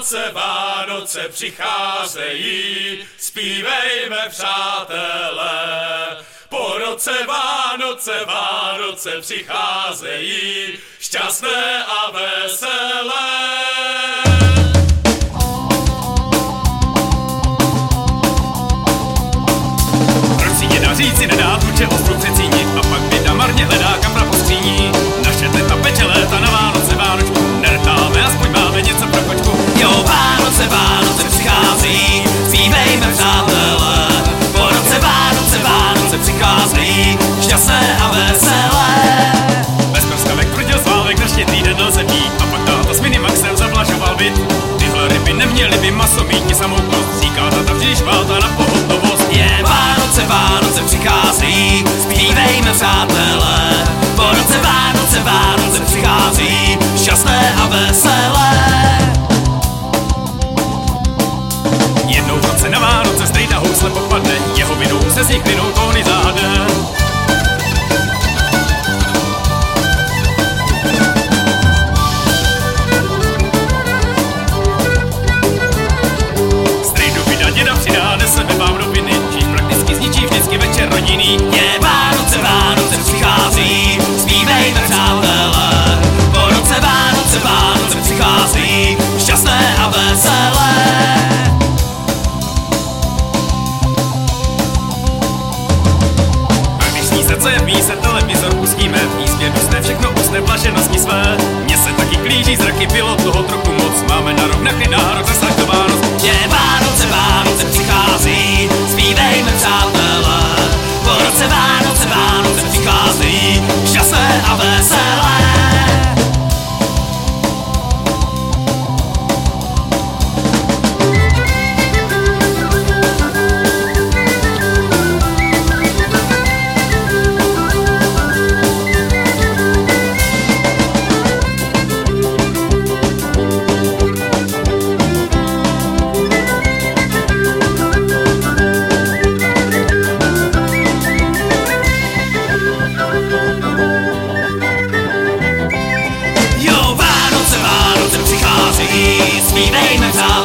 Vánoce, Vánoce přicházejí, zpívejme přátelé. Po roce Vánoce, Vánoce přicházejí, šťastné a veselé. Proč si jedna říci nedá tuče ostru přecíni a pak běda marně hledá kapra po skříní. Naše teta peče léta na Vánoce, Vánočku, nertáme, aspoň máme něco pro kočku. Jo, Vánoce, Vánoce přichází, zpívejme přátelé. Po roce Vánoce, Vánoce přicházejí, šťastné a veselé. Bez prskavek tvrdil Sválek, na Štědrý den lze pít a pak táta s Minimaxem zavlažoval byt. Tyhle ryby neměly by maso mít samou kost, říká tata vždyť válta na pohotovost. Je Vánoce, Vánoce přicházejí, zpívejme přátelé. Po roce Vánoce, Vánoce přichází, šťastné a veselé. Jednou v roce na Vánoce strejda housle popadne, jeho vinou se z nich vinou tóny záhadne. Strejdu vydá děda přidá, nese ve vám noviny, žít prakticky zničí vždycky večer rodinný. Je Vánoce, Vánoce přichází, zpívejme přátelé. Po roce Vánoce, Vánoce přichází, šťastné a veselé. Co je v míse, televizor pustíme, v místě dusne všechno usne blaženosti své. Mně se taky klíží zraky, bylo toho trochu moc, máme na rok naklid nárok za slach do Vánoc. Je Vánoce, Vánoce přichází, zpívejme přátelé. Po roce Vánoce, Vánoce přichází, šťastné a veselé. Zpívejme přátelé.